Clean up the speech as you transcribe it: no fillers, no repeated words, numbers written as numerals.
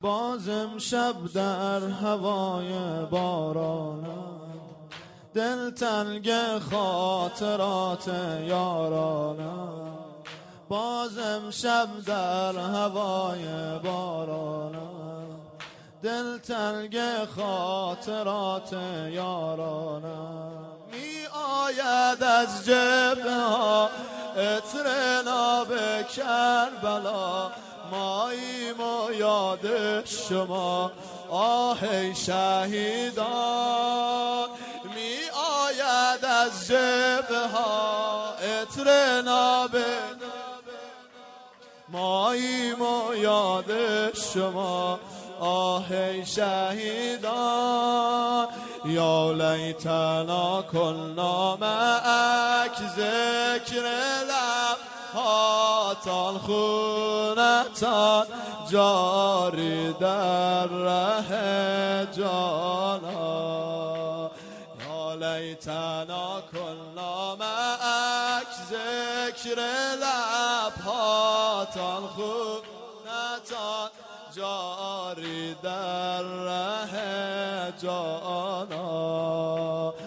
باز امشب در هوای بارانم، دل تنگ خاطرات یارانم. باز امشب در هوای بارانم، دل تنگ خاطرات یارانم. می آید از جبهه ها عطر ناب کربلا، ماییم و یاد شما آه شهیدان. می آید از جبهه ها عطر ناب، ماییم و یاد شما آه شهیدان. یا لیتنا کنا معک، ذکر لبهاتان خونتان جاری در ره جانا. یا لیتنا کنا معک، ذکر لبهاتان خونتان جاری در ره جانا.